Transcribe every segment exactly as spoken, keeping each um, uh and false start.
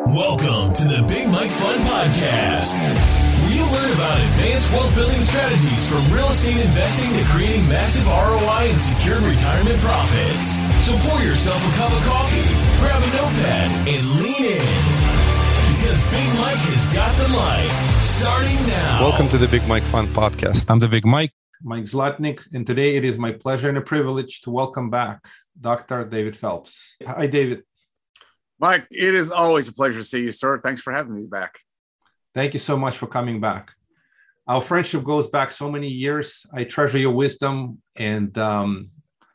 Welcome to the Big Mike Fund Podcast, where you learn about advanced wealth building strategies from real estate investing to creating massive R O I and secured retirement profits. So pour yourself a cup of coffee, grab a notepad, and lean in. Because Big Mike has got the mic, starting now. Welcome to the Big Mike Fund Podcast. I'm the Big Mike, Mike Zlatnik, and today it is my pleasure and a privilege to welcome back Doctor David Phelps. Hi, David. Mike, it is always a pleasure to see you, sir. Thanks for having me back. Thank you so much for coming back. Our friendship goes back so many years. I treasure your wisdom. And um,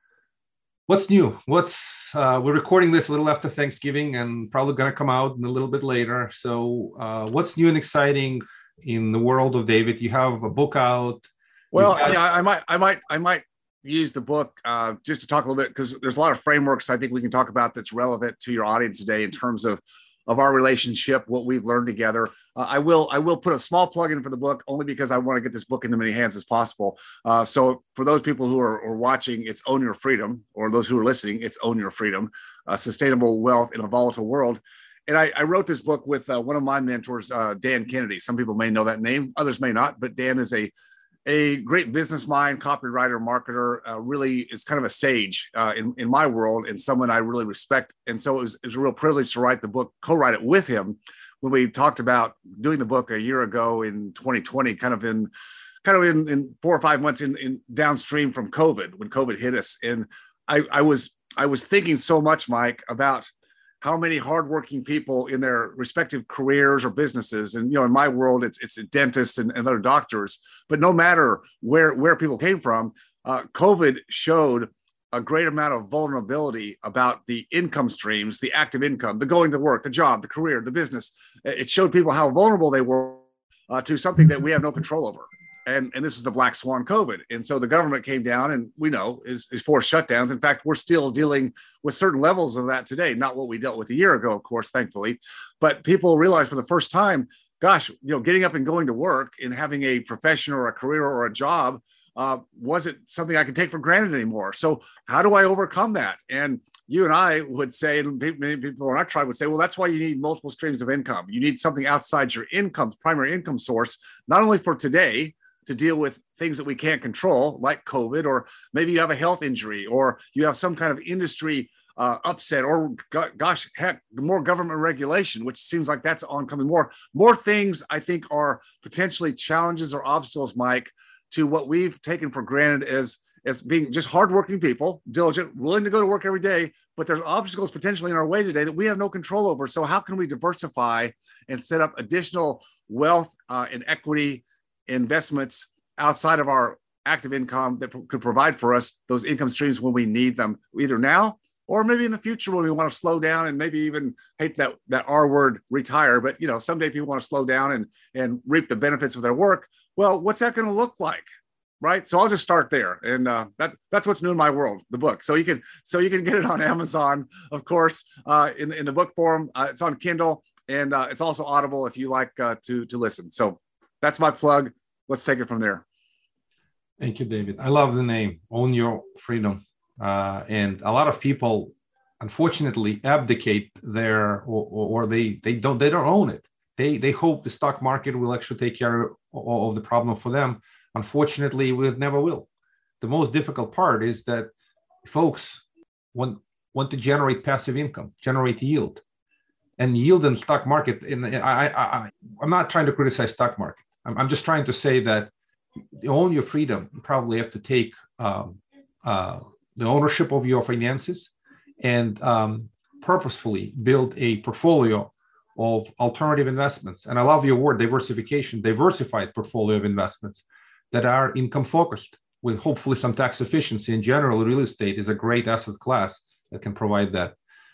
what's new? What's uh, we're recording this a little after Thanksgiving and probably going to come out a little bit later. So uh, what's new and exciting in the world of David? You have a book out. Well, got- yeah, I might, I might, I might use the book uh, just to talk a little bit, because there's a lot of frameworks I think we can talk about that's relevant to your audience today in terms of of our relationship, what we've learned together. Uh, I will I will put a small plug in for the book only because I want to get this book into many hands as possible. Uh, so for those people who are, are watching, it's Own Your Freedom, or those who are listening, it's Own Your Freedom, uh, Sustainable Wealth in a Volatile World. And I, I wrote this book with uh, one of my mentors, uh, Dan Kennedy. Some people may know that name, others may not, but Dan is a a great business mind, copywriter, marketer, uh, really is kind of a sage uh, in, in my world and someone I really respect. And so it was, it was a real privilege to write the book, co-write it with him when we talked about doing the book a year ago in twenty twenty, kind of in kind of in, in four or five months in, in downstream from COVID, when COVID hit us. And I, I was I was thinking so much, Mike, about how many hardworking people in their respective careers or businesses. And, you know, in my world, it's it's dentists and, and other doctors, but no matter where, where people came from, uh, COVID showed a great amount of vulnerability about the income streams, the active income, the going to work, the job, the career, the business. It showed people how vulnerable they were uh, to something that we have no control over. And, and this is the black swan COVID. And so the government came down and we know is, is forced shutdowns. In fact, we're still dealing with certain levels of that today, not what we dealt with a year ago, of course, thankfully. But people realized for the first time, gosh, you know, getting up and going to work and having a profession or a career or a job uh, wasn't something I could take for granted anymore. So how do I overcome that? And you and I would say, and many people in our tribe would say, well, that's why you need multiple streams of income. You need something outside your income, primary income source, not only for today, to deal with things that we can't control, like COVID, or maybe you have a health injury, or you have some kind of industry uh, upset, or gosh, heck, more government regulation, which seems like that's oncoming. More, more things I think are potentially challenges or obstacles, Mike, to what we've taken for granted as, as being just hardworking people, diligent, willing to go to work every day, but there's obstacles potentially in our way today that we have no control over. So how can we diversify and set up additional wealth uh, and equity investments outside of our active income that could provide for us those income streams when we need them, either now or maybe in the future when we want to slow down and maybe even hate that that R word, retire. But, you know, someday people want to slow down and, and reap the benefits of their work. Well, what's that going to look like? Right. So I'll just start there. And uh, that that's what's new in my world, the book. So you can so you can get it on Amazon, of course, uh, in, in the book form. Uh, it's on Kindle, and uh, it's also Audible if you like uh, to, to listen. So that's my plug. Let's take it from there. Thank you, David. I love the name, Own Your Freedom. Uh, and a lot of people, unfortunately, abdicate their, or, or they they don't they don't own it. They they hope the stock market will actually take care of, of the problem for them. Unfortunately, it never will. The most difficult part is that folks want want to generate passive income, generate yield, and yield in stock market. And I I, I I'm not trying to criticize stock market. I'm just trying to say that you own your freedom. You probably have to take um, uh, the ownership of your finances and um, purposefully build a portfolio of alternative investments. And I love your word, diversification, diversified portfolio of investments that are income focused with hopefully some tax efficiency. In general, real estate is a great asset class that can provide that.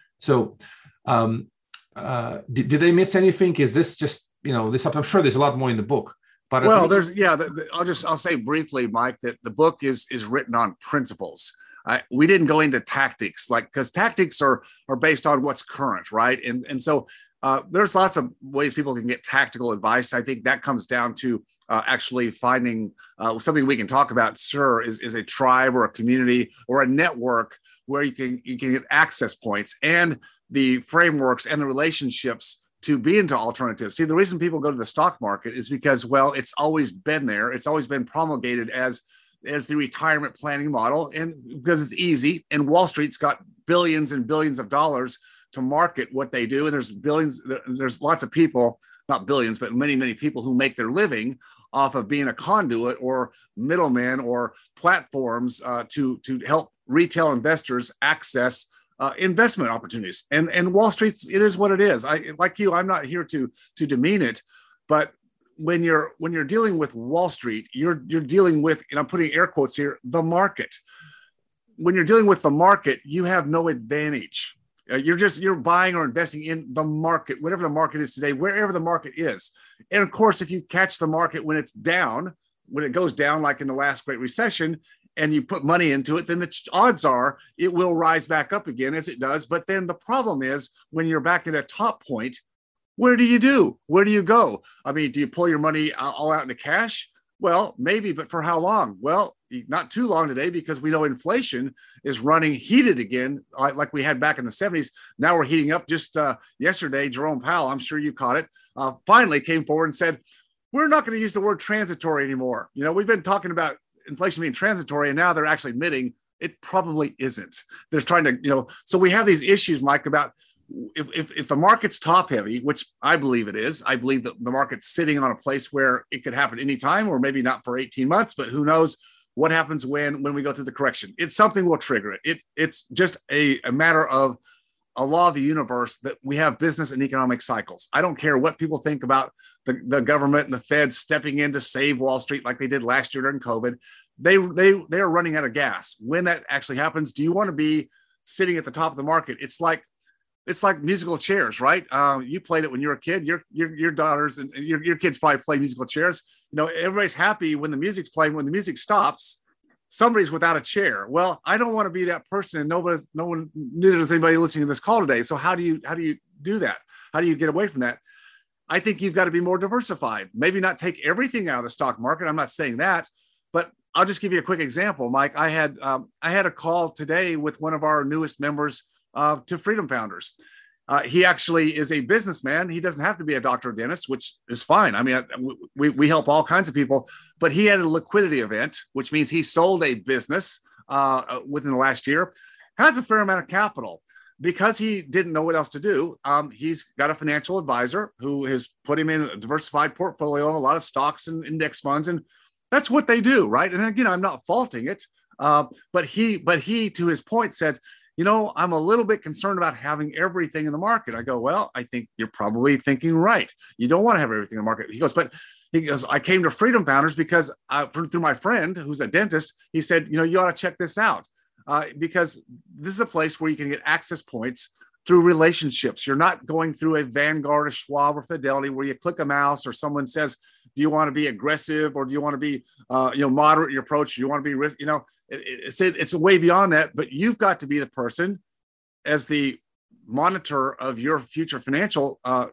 So um, uh, did, did I miss anything? Is this just, you know, this, I'm sure there's a lot more in the book. But well, there's, yeah, the, the, I'll just, I'll say briefly, Mike, that the book is, is written on principles. Uh, we didn't go into tactics, like, because tactics are, are based on what's current, right? And, and so uh, there's lots of ways people can get tactical advice. I think that comes down to uh, actually finding uh, something we can talk about, sure, is, is a tribe or a community or a network where you can, you can get access points and the frameworks and the relationships to be into alternatives. See, the reason people go to the stock market is because, well, it's always been there. It's always been promulgated as, as the retirement planning model, and because it's easy. And Wall Street's got billions and billions of dollars to market what they do. And there's billions, there's lots of people, not billions, but many, many people who make their living off of being a conduit or middleman or platforms uh, to, to help retail investors access Uh, investment opportunities. And and Wall Street, it is what it is. I like you, I'm not here to to demean it, but when you're when you're dealing with Wall Street, you're you're dealing with, and I'm putting air quotes here, the market. When you're dealing with the market, you have no advantage. Uh, you're just you're buying or investing in the market, whatever the market is today, wherever the market is. And of course, if you catch the market when it's down, when it goes down, like in the last Great Recession, and you put money into it, then the odds are it will rise back up again, as it does. But then the problem is, when you're back at a top point, where do you do? Where do you go? I mean, do you pull your money all out into cash? Well, maybe, but for how long? Well, not too long today, because we know inflation is running heated again, like we had back in the seventies. Now we're heating up. Just uh, yesterday, Jerome Powell, I'm sure you caught it, uh, finally came forward and said, we're not going to use the word transitory anymore. You know, we've been talking about inflation being transitory, and now they're actually admitting it probably isn't. They're trying to, you know, so we have these issues, Mike, about if, if, if the market's top heavy, which I believe it is. I believe that the market's sitting on a place where it could happen anytime, or maybe not for eighteen months, but who knows what happens when, when we go through the correction. It's something will trigger it. it it's just a, a matter of a law of the universe that we have business and economic cycles. I don't care what people think about the, the government and the Fed stepping in to save Wall Street like they did last year during COVID. They, they, they are running out of gas. When that actually happens, do you want to be sitting at the top of the market? It's like, it's like musical chairs, right? Uh, you played it when you were a kid. Your, your, your daughters and your, your kids probably play musical chairs. You know, everybody's happy when the music's playing. When the music stops, somebody's without a chair. Well, I don't want to be that person, and nobody's, no one, neither does anybody listening to this call today. So how do you, how do you do that? How do you get away from that? I think you've got to be more diversified. Maybe not take everything out of the stock market. I'm not saying that, but I'll just give you a quick example, Mike. I had, um, I had a call today with one of our newest members uh, to Freedom Founders. Uh, he actually is a businessman. He doesn't have to be a doctor or dentist, which is fine. I mean, we, we help all kinds of people, but he had a liquidity event, which means he sold a business uh, within the last year, has a fair amount of capital. Because he didn't know what else to do, um, he's got a financial advisor who has put him in a diversified portfolio of a lot of stocks and index funds. And that's what they do, right? And again, I'm not faulting it, uh, but he, but he, to his point, said, you know, I'm a little bit concerned about having everything in the market. I go, well, I think you're probably thinking right. You don't want to have everything in the market. He goes, but he goes, I came to Freedom Founders because I, through my friend who's a dentist, he said, you know, you ought to check this out uh, because this is a place where you can get access points through relationships. You're not going through a Vanguard, a Schwab, or Fidelity where you click a mouse or someone says, do you want to be aggressive or do you want to be, uh, you know, moderate your approach? Do you want to be risk? You know, it, it's it's a way beyond that. But you've got to be the person as the monitor of your future financial uh,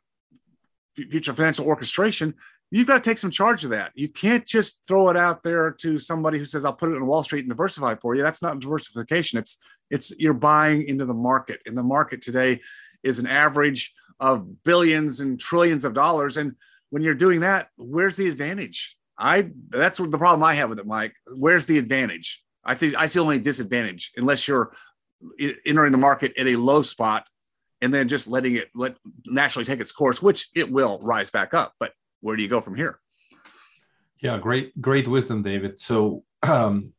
future financial orchestration. You've got to take some charge of that. You can't just throw it out there to somebody who says, I'll put it on Wall Street and diversify for you. That's not diversification. It's it's you're buying into the market. And the market today is an average of billions and trillions of dollars. And when you're doing that, where's the advantage? I that's what the problem I have with it, Mike. Where's the advantage? I think I see only disadvantage unless you're entering the market at a low spot and then just letting it let naturally take its course, which it will rise back up. But where do you go from here? Yeah, great, great wisdom, David. So um,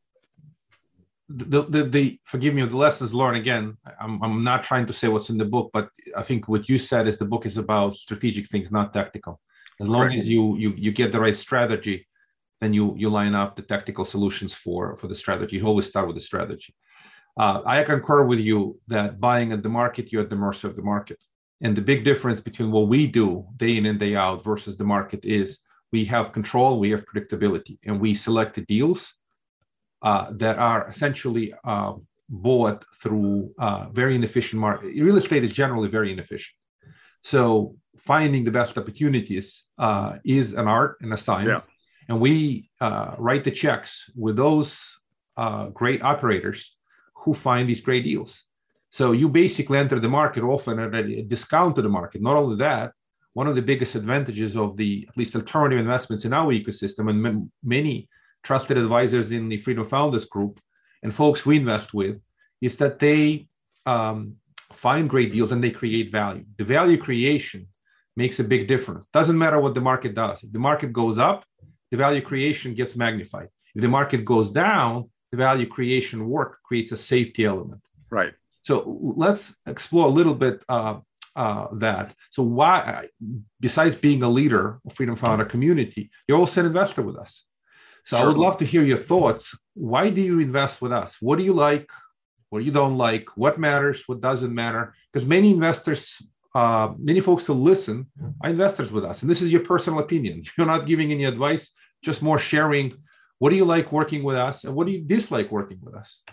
the, the, the, forgive me, the lessons learned, again, I'm, I'm not trying to say what's in the book, but I think what you said is the book is about strategic things, not tactical. As long Correct. as you, you, you get the right strategy, then you, you line up the tactical solutions for, for the strategy. You always start with the strategy. Uh, I concur with you that buying at the market, you're at the mercy of the market. And the big difference between what we do day in and day out versus the market is we have control, we have predictability, and we select the deals uh, that are essentially uh, bought through uh, very inefficient market. Real estate is generally very inefficient. So finding the best opportunities uh, is an art and a science. Yeah. And we uh, write the checks with those uh, great operators who find these great deals. So you basically enter the market often at a discount to the market. Not only that, one of the biggest advantages of the, at least alternative investments in our ecosystem, and m- many trusted advisors in the Freedom Founders Group and folks we invest with, is that they um, find great deals and they create value. The value creation makes a big difference. Doesn't matter what the market does. If the market goes up, the value creation gets magnified. If the market goes down, the value creation work creates a safety element. Right. So let's explore a little bit uh, uh, that. So why, besides being a leader of Freedom Founder community, you're also an investor with us. So sure. I would love to hear your thoughts. Why do you invest with us? What do you like? What you don't like? What matters? What doesn't matter? Because many investors, uh, many folks who listen are investors with us. And this is your personal opinion. You're not giving any advice, just more sharing. What do you like working with us? And what do you dislike working with us?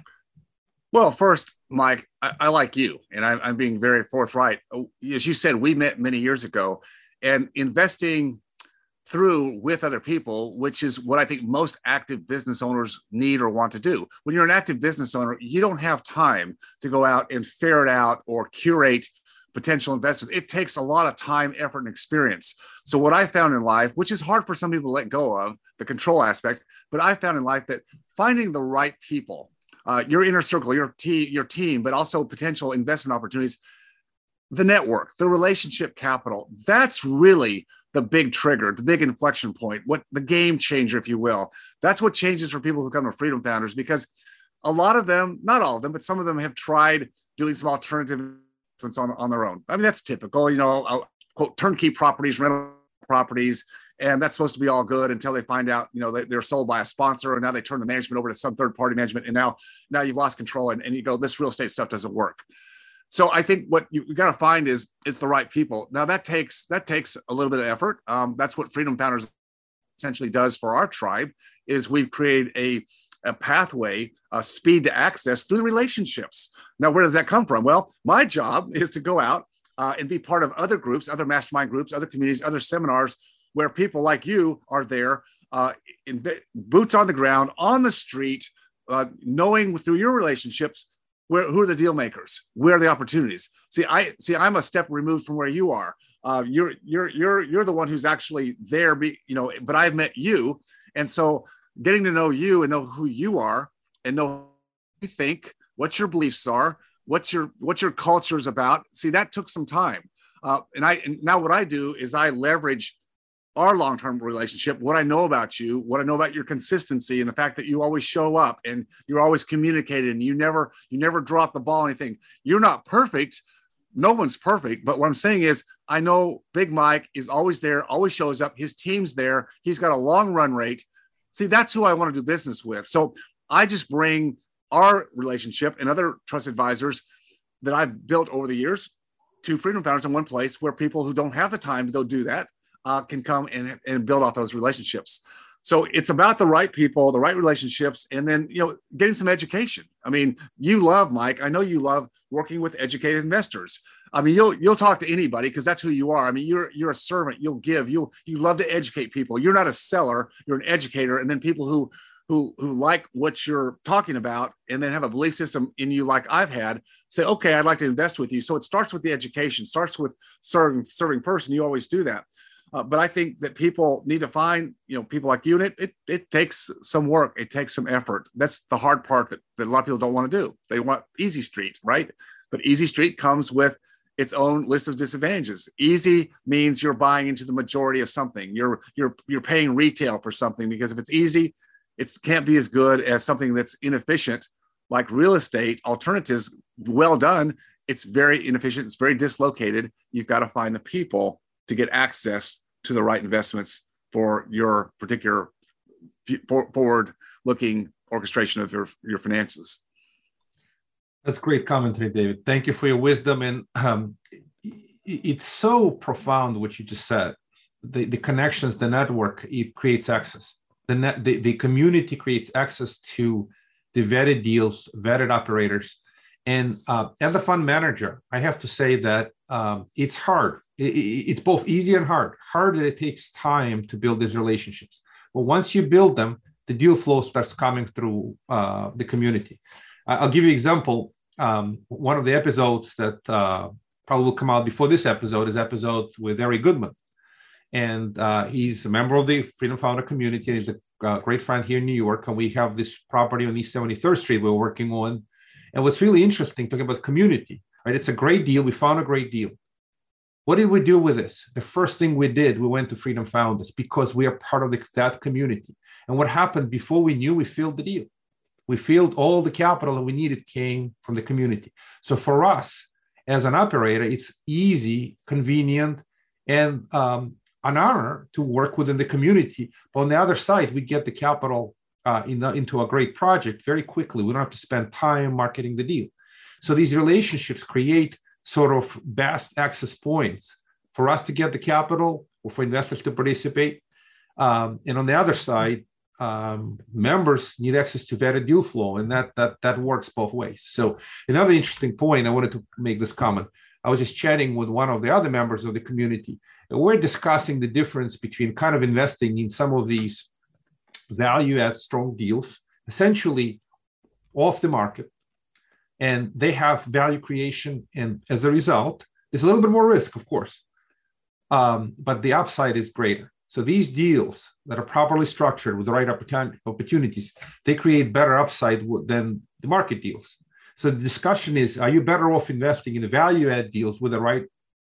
Well, first, Mike, I, I like you, and I, I'm being very forthright. As you said, we met many years ago, and investing through with other people, which is what I think most active business owners need or want to do. When you're an active business owner, you don't have time to go out and ferret out or curate potential investments. It takes a lot of time, effort, and experience. So what I found in life, which is hard for some people to let go of, the control aspect, but I found in life that finding the right people, uh, your inner circle, your, te- your team, but also potential investment opportunities, the network, the relationship capital, that's really the big trigger, the big inflection point, what the game changer, if you will. That's what changes for people who come to Freedom Founders, because a lot of them, not all of them, but some of them have tried doing some alternative on, on their own. I mean, that's typical, you know, I'll quote, turnkey properties, rental properties, and that's supposed to be all good until they find out, you know, they, they're sold by a sponsor, and now they turn the management over to some third party management, and now, now you've lost control, and, and you go, this real estate stuff doesn't work. So I think what you, you got to find is is the right people. Now that takes that takes a little bit of effort. Um, that's what Freedom Founders essentially does for our tribe. Is we've created a a pathway, a speed to access through the relationships. Now, where does that come from? Well, my job is to go out uh, and be part of other groups, other mastermind groups, other communities, other seminars where people like you are there, uh, in boots on the ground, on the street, uh, knowing through your relationships. Where, who are the deal makers? Where are the opportunities? See, I see. I'm a step removed from where you are. Uh, you're you're you're you're the one who's actually there. Be, you know, but I've met you, and so getting to know you and know who you are, and know what you think, what your beliefs are, what your what your culture is about. See, that took some time. Uh, and I and now what I do is I leverage our long-term relationship, what I know about you, what I know about your consistency, and the fact that you always show up and you're always communicating, and you never, you never drop the ball on anything. You're not perfect. No one's perfect. But what I'm saying is, I know Big Mike is always there, always shows up. His team's there. He's got a long run rate. See, that's who I want to do business with. So I just bring our relationship and other trust advisors that I've built over the years to Freedom Founders in one place where people who don't have the time to go do that Uh, can come and, and build off those relationships. So it's about the right people, the right relationships, and then, you know, getting some education. I mean, you love, Mike, I know you love working with educated investors. I mean, you'll you'll talk to anybody because that's who you are. I mean, you're you're a servant. You'll give. You you love to educate people. You're not a seller. You're an educator. And then people who who who like what you're talking about and then have a belief system in you like I've had say, okay, I'd like to invest with you. So it starts with the education, starts with serving serving person. You always do that. Uh, but I think that people need to find, you know, people like you, and it, it it takes some work. It takes some effort. That's the hard part that, that a lot of people don't want to do. They want easy street, right? But easy street comes with its own list of disadvantages. Easy means you're buying into the majority of something. You're you're you're paying retail for something, because if it's easy, it can't be as good as something that's inefficient, like real estate alternatives. Well done, it's very inefficient. It's very dislocated. You've got to find the people to get access to the right investments for your particular forward-looking orchestration of your, your finances. That's great commentary, David. Thank you for your wisdom. And um, it's so profound what you just said. The, the connections, the network, it creates access. The, net, the, the community creates access to the vetted deals, vetted operators. And uh, as a fund manager, I have to say that um, it's hard. It's both easy and hard. Hard that it takes time to build these relationships. But once you build them, the deal flow starts coming through uh, the community. I'll give you an example. Um, one of the episodes that uh, probably will come out before this episode, is episode with Eric Goodman. And uh, he's a member of the Freedom Founder community. He's a uh, great friend here in New York. And we have this property on East seventy-third Street we're working on. And what's really interesting, talking about community, right? It's a great deal. We found a great deal. What did we do with this? The first thing we did, we went to Freedom Founders because we are part of the, that community. And what happened before we knew, we filled the deal. We filled all the capital that we needed came from the community. So for us, as an operator, it's easy, convenient, and um, an honor to work within the community. But on the other side, we get the capital uh, in the, into a great project very quickly. We don't have to spend time marketing the deal. So these relationships create sort of best access points for us to get the capital or for investors to participate. Um, and on the other side, um, members need access to vetted deal flow, and that, that, that works both ways. So another interesting point, I wanted to make this comment. I was just chatting with one of the other members of the community, and we're discussing the difference between kind of investing in some of these value add strong deals, essentially off the market, and they have value creation. And as a result, there's a little bit more risk, of course, um, but the upside is greater. So these deals that are properly structured with the right opportunities, they create better upside than the market deals. So the discussion is, are you better off investing in the value add deals with the right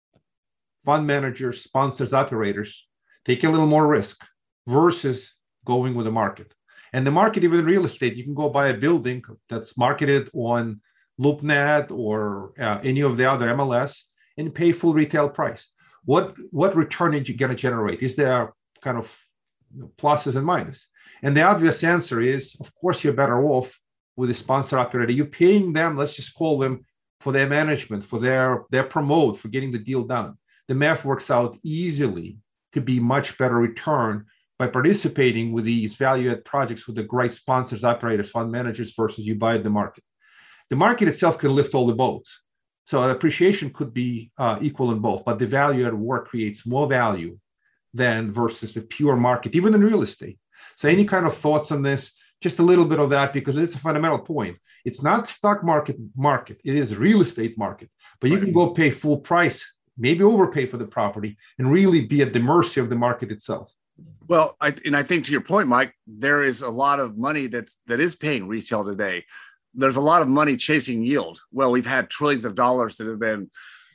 fund managers, sponsors, operators, take a little more risk versus going with the market? And the market, even in real estate, you can go buy a building that's marketed on LoopNet or uh, any of the other M L S and pay full retail price. What, what return are you going to generate? Is there kind of pluses and minuses? And the obvious answer is, of course, you're better off with a sponsor operator. You're paying them, let's just call them, for their management, for their, their promote, for getting the deal done. The math works out easily to be much better return by participating with these value-add projects with the great sponsors, operators, fund managers versus you buy at the market. The market itself can lift all the boats. So appreciation could be uh, equal in both, but the value-add work creates more value than versus the pure market, even in real estate. So any kind of thoughts on this? Just a little bit of that, because it's a fundamental point. It's not stock market market. It is real estate market, but you can go pay full price, maybe overpay for the property, and really be at the mercy of the market itself. Well, I, and I think to your point, Mike, there is a lot of money that's that is paying retail today. There's a lot of money chasing yield. Well, we've had trillions of dollars that have been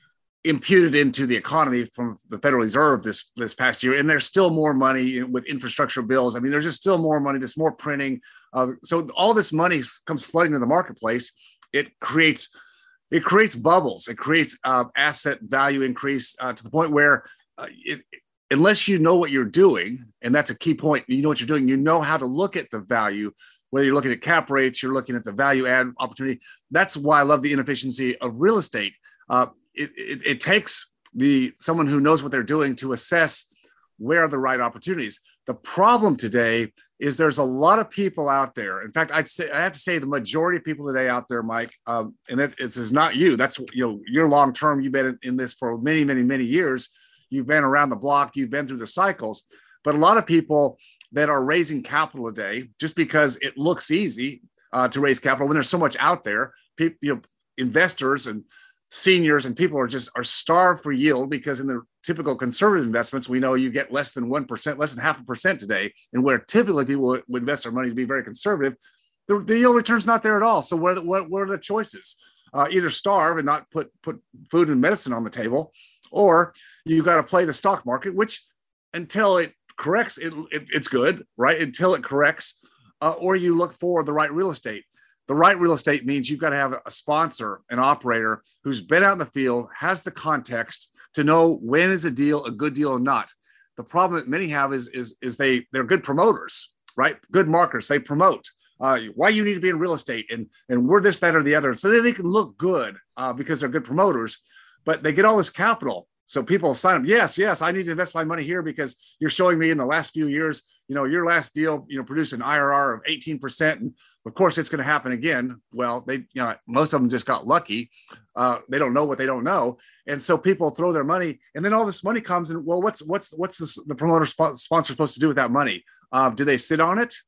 imputed into the economy from the Federal Reserve this, this past year. And there's still more money with infrastructure bills. I mean, there's just still more money. There's more printing. Uh, so all this money comes flooding to the marketplace. It creates, it creates bubbles. It creates uh, asset value increase uh, to the point where uh, it, unless you know what you're doing, and that's a key point, you know what you're doing, you know how to look at the value, whether you're looking at cap rates, you're looking at the value add opportunity. That's why I love the inefficiency of real estate. Uh, it, it, it takes the someone who knows what they're doing to assess where are the right opportunities. The problem today is there's a lot of people out there. In fact, I'd say I have to say the majority of people today out there, Mike, um, and that this is not you. That's you know you're long term. You've been in, in this for many, many, many years. You've been around the block. You've been through the cycles. But a lot of people that are raising capital today, just because it looks easy uh, to raise capital when there's so much out there, people, you know, investors and seniors and people are just are starved for yield, because in the typical conservative investments, we know you get less than one percent, less than half a percent today. And where typically people would, would invest their money to be very conservative, the, the yield return's not there at all. So what, what, what are the choices? Uh, either starve and not put, put food and medicine on the table, or you got to play the stock market, which until it corrects, it, it, it's good, right? Until it corrects, uh, or you look for the right real estate. The right real estate means you've got to have a sponsor, an operator who's been out in the field, has the context to know when is a deal a good deal or not. The problem that many have is, is, is they, they're good promoters, right? Good marketers, they promote. Uh, why you need to be in real estate, and, and we're this, that, or the other. So they, they can look good uh, because they're good promoters, but they get all this capital. So people sign up. Yes, yes, I need to invest my money here because you're showing me in the last few years, you know, your last deal, you know, produced an I R R of eighteen percent. And of course it's going to happen again. Well, they, you know, most of them just got lucky. Uh, they don't know what they don't know. And so people throw their money, and then all this money comes and, well, what's, what's, what's this, the promoter sp- sponsor supposed to do with that money? Uh, do they sit on it?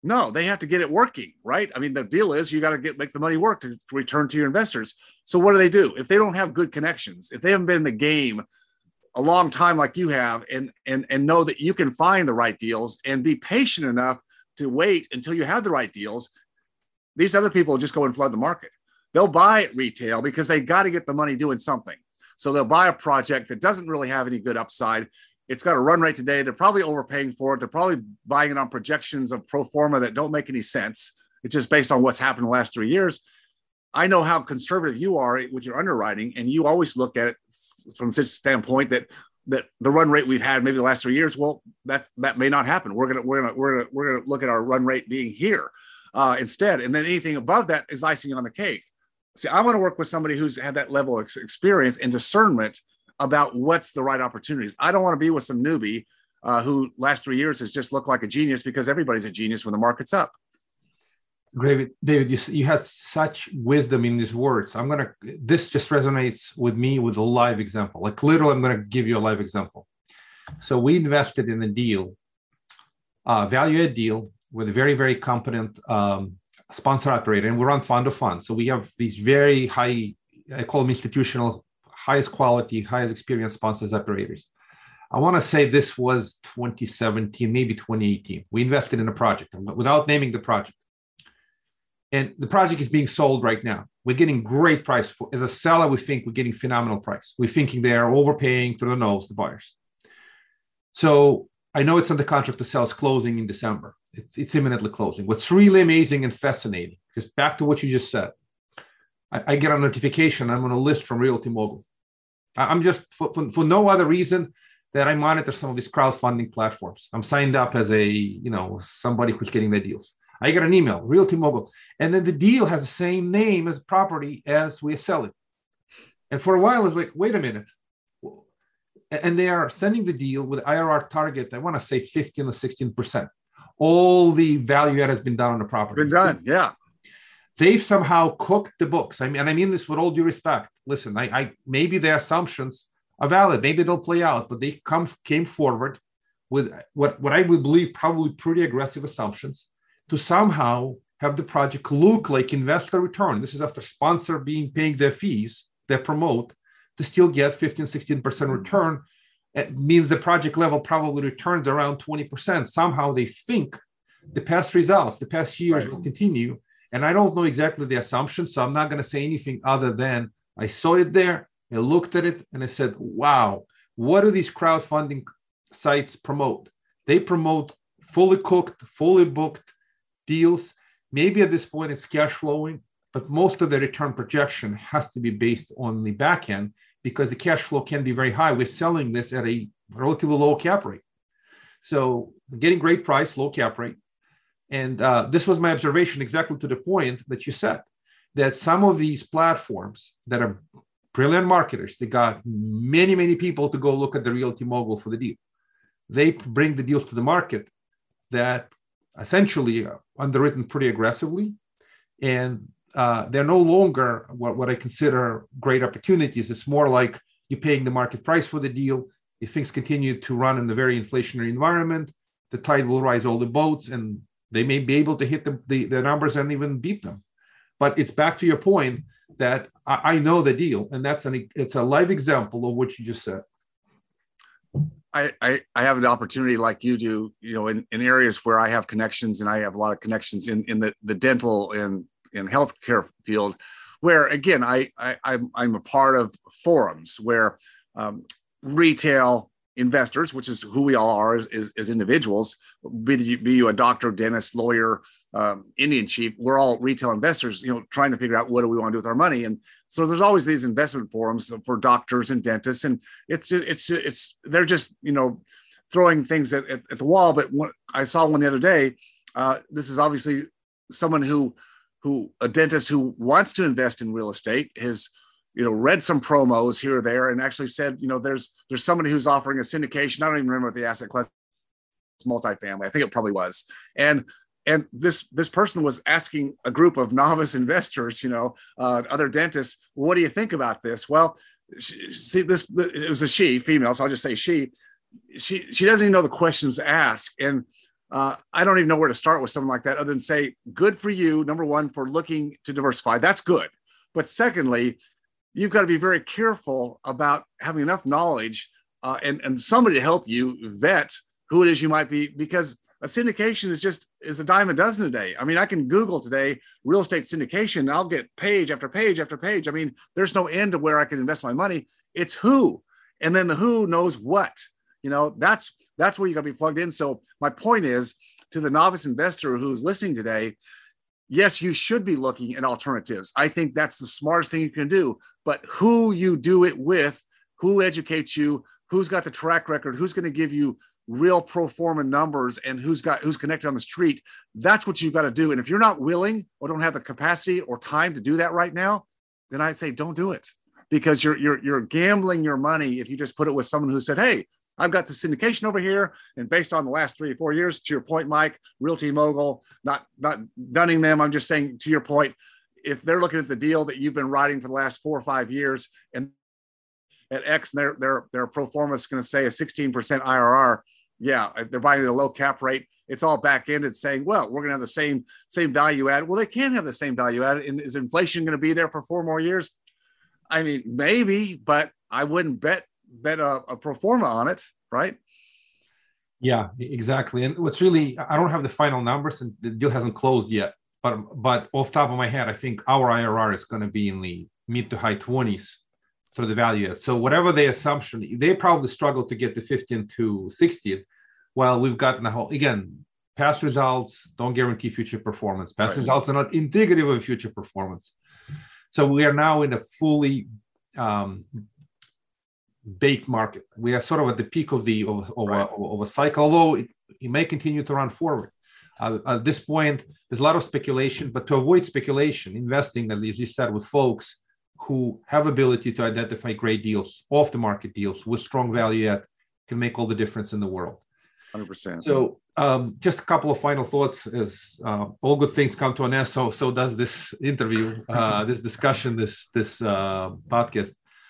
No, they have to get it working, right? I mean, the deal is you got to get make the money work to return to your investors. So what do they do? If they don't have good connections, if they haven't been in the game a long time like you have, and and and know that you can find the right deals and be patient enough to wait until you have the right deals, these other people will just go and flood the market. They'll buy at retail because they got to get the money doing something. So they'll buy a project that doesn't really have any good upside. It's got a run rate today. They're probably overpaying for it. They're probably buying it on projections of pro forma that don't make any sense. It's just based on what's happened in the last three years. I know how conservative you are with your underwriting, and you always look at it from such a standpoint that that the run rate we've had maybe the last three years, well, that's that may not happen. We're gonna we're gonna we're gonna we're gonna look at our run rate being here uh, instead, and then anything above that is icing on the cake. See, I want to work with somebody who's had that level of experience and discernment about what's the right opportunities. I don't want to be with some newbie uh, who last three years has just looked like a genius because everybody's a genius when the market's up. David, David, you, you had such wisdom in these words. I'm gonna. This just resonates with me with a live example. Like literally, I'm gonna give you a live example. So we invested in a deal, uh, value add deal with a very very competent um, sponsor operator, and we run fund of funds. So we have these very high, I call them institutional, highest quality, highest experienced sponsors operators. I want to say this was twenty seventeen, maybe twenty eighteen. We invested in a project without naming the project. And the project is being sold right now. We're getting great price for, as a seller, we think we're getting phenomenal price. We're thinking they are overpaying to the nose, the buyers. So I know it's under contract to sell, it's closing in December. It's, it's imminently closing. What's really amazing and fascinating, just back to what you just said, I, I get a notification, I'm on a list from Realty Mogul. I, I'm just, for, for, for no other reason that I monitor some of these crowdfunding platforms. I'm signed up as a, you know, somebody who's getting their deals. I get an email, Realty Mogul. And then the deal has the same name as property as we're selling. And for a while, it's like, wait a minute. And they are sending the deal with I R R target, I want to say fifteen or sixteen percent. All the value add has been done on the property. Been done, yeah. They've somehow cooked the books. I mean, and I mean this with all due respect. Listen, I, I maybe their assumptions are valid. Maybe they'll play out, but they come came forward with what, what I would believe probably pretty aggressive assumptions to somehow have the project look like investor return. This is after sponsor being paying their fees, they promote, to still get fifteen, sixteen percent return. It means the project level probably returns around twenty percent. Somehow they think the past results, the past years right. will continue. And I don't know exactly the assumption, so I'm not going to say anything other than I saw it there, I looked at it, and I said, wow, what do these crowdfunding sites promote? They promote fully cooked, fully booked deals. Maybe at this point it's cash flowing, but most of the return projection has to be based on the back end because the cash flow can be very high. We're selling this at a relatively low cap rate. So getting great price, low cap rate. And uh, this was my observation exactly to the point that you said, that some of these platforms that are brilliant marketers, they got many, many people to go look at the Realty Mogul for the deal. They bring the deals to the market that essentially are underwritten pretty aggressively. And uh, they're no longer what, what I consider great opportunities. It's more like you're paying the market price for the deal. If things continue to run in a very inflationary environment, the tide will rise all the boats and they may be able to hit the, the, the numbers and even beat them. But it's back to your point that I, I know the deal, and that's an it's a live example of what you just said. I, I, I have an opportunity like you do, you know, in, in areas where I have connections, and I have a lot of connections in, in the, the dental and in healthcare field, where again, I, I I'm, I'm a part of forums where um, retail investors, which is who we all are as, as, as individuals, be you, be you a doctor, dentist, lawyer, um, Indian chief, we're all retail investors, you know, trying to figure out what do we want to do with our money. And so there's always these investment forums for doctors and dentists, and it's, it's, it's, they're just, you know, throwing things at, at, at the wall. But what, I saw one the other day, uh, this is obviously someone who, who, a dentist who wants to invest in real estate, has, you know, read some promos here or there and actually said, you know, there's, there's somebody who's offering a syndication. I don't even remember what the asset class, it's multifamily. I think it probably was. And, and this, this person was asking a group of novice investors, you know, uh, other dentists, what do you think about this? Well, she, see this, it was a she, female. So I'll just say she, she, she doesn't even know the questions to ask. And uh, I don't even know where to start with something like that other than say, good for you, number one, for looking to diversify. That's good. But secondly, you've got to be very careful about having enough knowledge uh, and, and somebody to help you vet who it is you might be, because a syndication is just is a dime a dozen a day. I mean, I can Google today real estate syndication, and I'll get page after page after page. I mean, there's no end to where I can invest my money. It's who, and then the who knows what. You know, that's that's where you got to be plugged in. So my point is, to the novice investor who's listening today, yes, you should be looking at alternatives. I think that's the smartest thing you can do. But who you do it with, who educates you, who's got the track record, who's going to give you real pro forma numbers, and who's got who's connected on the street, that's what you've got to do. And if you're not willing or don't have the capacity or time to do that right now, then I'd say don't do it, because you're you're you're gambling your money if you just put it with someone who said, hey, I've got the syndication over here, and based on the last three or four years, to your point, Mike, Realty Mogul, not not dunning them, I'm just saying, to your point, if they're looking at the deal that you've been writing for the last four or five years and at X, and their their their pro forma is going to say a sixteen percent I R R, yeah, they're buying at a low cap rate. It's all back-ended saying, well, we're going to have the same same value added. Well, they can't have the same value added. And is inflation going to be there for four more years? I mean, maybe, but I wouldn't bet bet a, a pro forma on it, right? Yeah, exactly. And what's really, I don't have the final numbers, and the deal hasn't closed yet. But but off the top of my head, I think our I R R is going to be in the mid to high twenties. For the value add. So whatever the assumption, they probably struggle to get to fifteen to sixteen. Well, we've gotten a whole, again, past results don't guarantee future performance. Past right. results are not indicative of future performance. So we are now in a fully um, baked market. We are sort of at the peak of the of, of, right. a, of a cycle, although it, it may continue to run forward. Uh, at this point, there's a lot of speculation, but to avoid speculation, investing, as you said, with folks who have ability to identify great deals, off the market deals with strong value add, can make all the difference in the world. one hundred percent. So um, just a couple of final thoughts. As uh, all good things come to an end, so so does this interview, uh, this discussion, this this uh, podcast.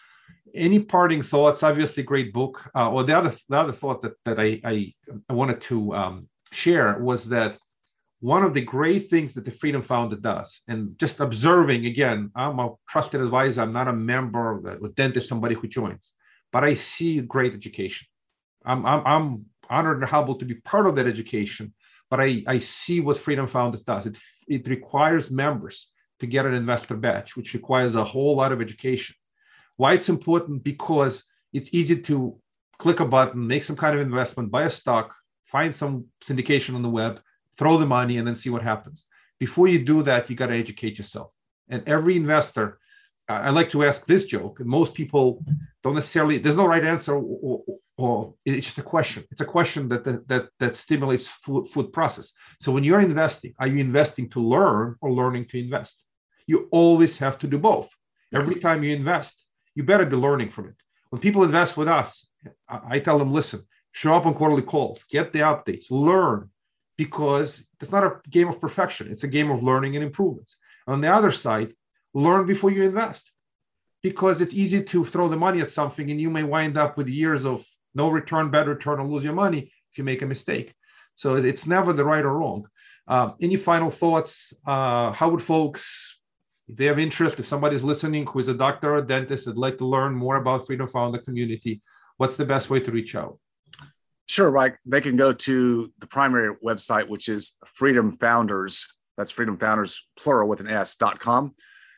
Any parting thoughts? Obviously, great book. Uh, or the other the other thought that that I I, I wanted to um, share was that one of the great things that the Freedom Founder does, and just observing, again, I'm a trusted advisor, I'm not a member, a dentist, somebody who joins, but I see great education. I'm, I'm, I'm honored and humbled to be part of that education, but I, I see what Freedom Founders does. It, it requires members to get an investor badge, which requires a whole lot of education. Why it's important? Because it's easy to click a button, make some kind of investment, buy a stock, find some syndication on the web, throw the money, and then see what happens. Before you do that, you got to educate yourself. And every investor, uh, I like to ask this joke, and most people don't necessarily, there's no right answer, or, or, or it's just a question. It's a question that that that, that stimulates food, food process. So when you're investing, are you investing to learn or learning to invest? You always have to do both. Yes. Every time you invest, you better be learning from it. When people invest with us, I, I tell them, listen, show up on quarterly calls, get the updates, learn. Because it's not a game of perfection. It's a game of learning and improvements. On the other side, learn before you invest, because it's easy to throw the money at something and you may wind up with years of no return, bad return, or lose your money if you make a mistake. So it's never the right or wrong. Uh, any final thoughts? Uh, how would folks, if they have interest, if somebody's listening who is a doctor or a dentist that'd like to learn more about Freedom Founder community, what's the best way to reach out? Sure, Mike. They can go to the primary website, which is Freedom Founders. That's Freedom Founders, plural with an S, dot com.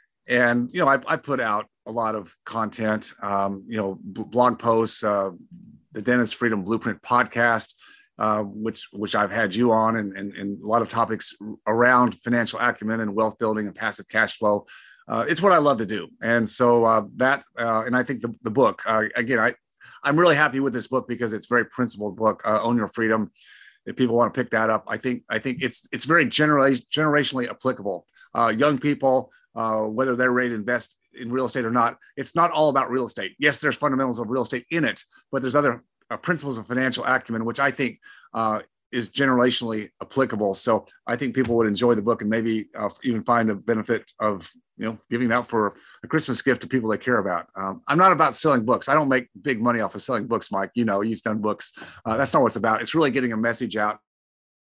And, you know, I, I put out a lot of content, um, you know, b- blog posts, uh, the Dentist Freedom Blueprint podcast, uh, which which I've had you on, and, and, and a lot of topics around financial acumen and wealth building and passive cash flow. Uh, it's what I love to do. And so uh, that, uh, and I think the, the book, uh, again, I, I'm really happy with this book because it's a very principled book, uh, Own Your Freedom. If people want to pick that up, I think I think it's it's very genera- generationally applicable. Uh, young people, uh, whether they're ready to invest in real estate or not, it's not all about real estate. Yes, there's fundamentals of real estate in it, but there's other uh, principles of financial acumen, which I think uh, is generationally applicable. So I think people would enjoy the book and maybe uh, even find a benefit of, you know, giving it out for a Christmas gift to people they care about. Um, I'm not about selling books. I don't make big money off of selling books, Mike. You know, you've done books. Uh, that's not what it's about. It's really getting a message out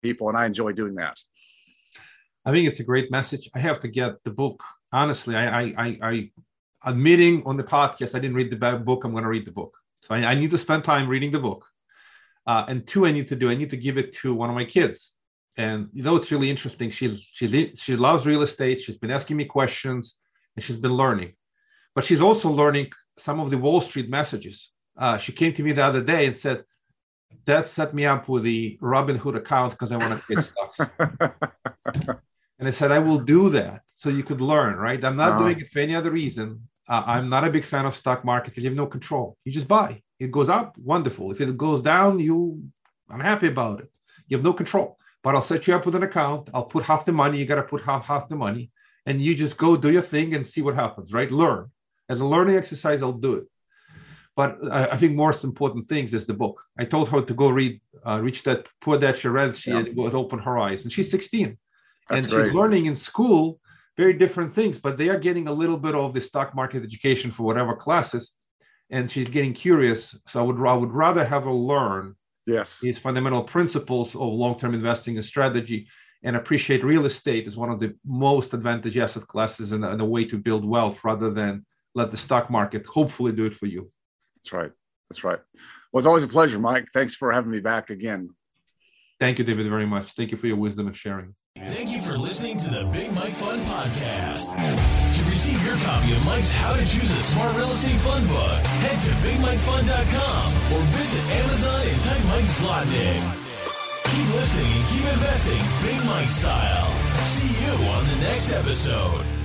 people, and I enjoy doing that. I think it's a great message. I have to get the book. Honestly, I, I, I, I admitting on the podcast, I didn't read the book. I'm going to read the book. So I, I need to spend time reading the book. Uh, and two, I need to do, I need to give it to one of my kids. And you know, it's really interesting. She's, she, she loves real estate. She's been asking me questions and she's been learning, but she's also learning some of the Wall Street messages. Uh, she came to me the other day and said, Dad set me up with the Robinhood account because I want to trade stocks. And I said, I will do that so you could learn, right? I'm not uh-huh. doing it for any other reason. Uh, I'm not a big fan of stock market because you have no control. You just buy. It goes up, wonderful. If it goes down, you, I'm happy about it. You have no control. But I'll set you up with an account. I'll put half the money. You got to put half, half the money. And you just go do your thing and see what happens, right? Learn. As a learning exercise, I'll do it. But uh, I think most important things is the book. I told her to go read uh, Rich Dad, Poor Dad. She read, she yeah. would open her eyes. And she's sixteen. That's and great. She's learning in school very different things, but they are getting a little bit of the stock market education for whatever classes. And she's getting curious. So I would, I would rather have her learn yes. these fundamental principles of long-term investing and strategy, and appreciate real estate as one of the most advantaged asset classes and, and a way to build wealth rather than let the stock market hopefully do it for you. That's right. That's right. Well, it's always a pleasure, Mike. Thanks for having me back again. Thank you, David, very much. Thank you for your wisdom and sharing. Thank you for listening to the Big Mike Fund Podcast. To receive your copy of Mike's How to Choose a Smart Real Estate Fund book, head to big mike fund dot com or visit Amazon and type Mike Zlotnick. Keep listening and keep investing Big Mike style. See you on the next episode.